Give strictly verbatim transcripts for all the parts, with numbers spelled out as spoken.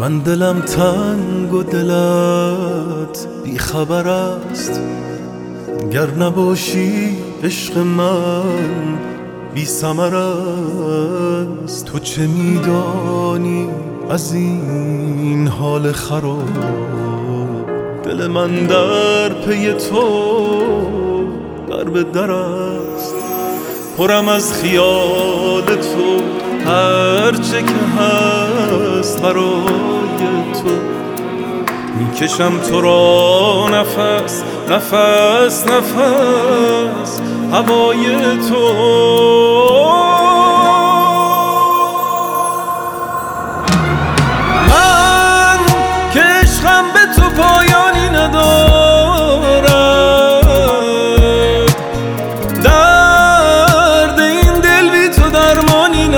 من دلم تنگ و دلت بی خبر است، گر نباشی عشق من بی ثمر است. تو چه میدانی از این حال خراب؟ دل من در پی تو در به در است، پرم از خیال تو هرچه که هست برای تو. میکشم تو را نفس نفس نفس هوای تو. من که عشقم به تو پایانی ندارد، درد این دل بی تو درمانی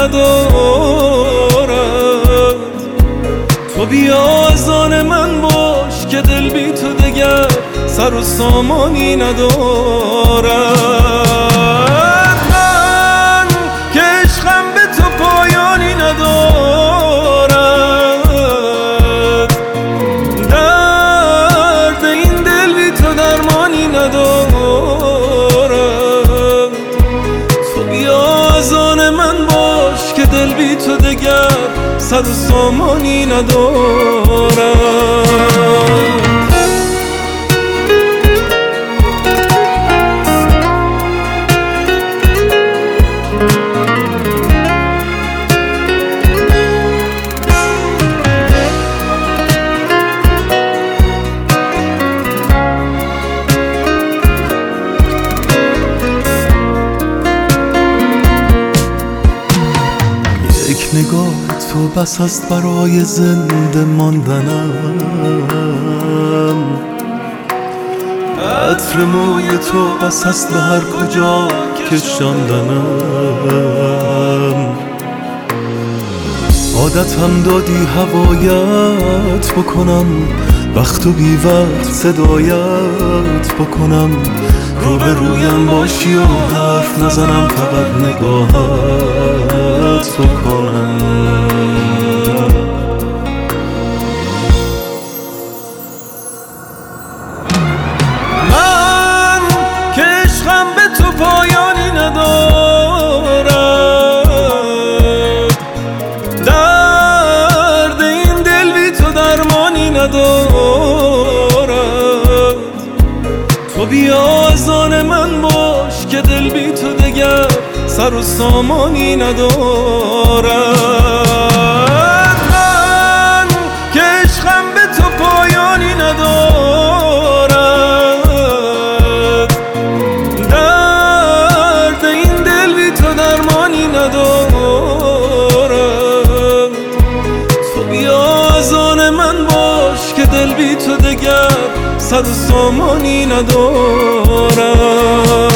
ندارد. تو بیا از آن من باش که دل بی تو دگر سر و سامانی ندارد. من که عشقم به تو پایانی ندارد، درد این دل بی تو درمانی ندارد. تو بیا از آن من باش که دل بی تو دگر سر و سامانی ندارد. یک نگاه تو بس است برای زنده ماندنم، عطر موی تو بس است به هر کجا کشاندنم. عادتم دادی هوایت بکنم، وقت و بی وقت صدایت بکنم. رو به رویم باشی و حرف نزنم، فقط نگاهت بکنم. من که عشقم به تو پایانی ندارد، درد این دل بی تو درمانی ندارد. تو بیا از آن من باش که دل بی تو دگر سر و سامانی ندارد. من که عشقم به تو پایانی ندارد، درد این دل بی تو درمانی ندارد. تو بیا از آن من باش که دل بی تو دگر سر و سامانی ندارد.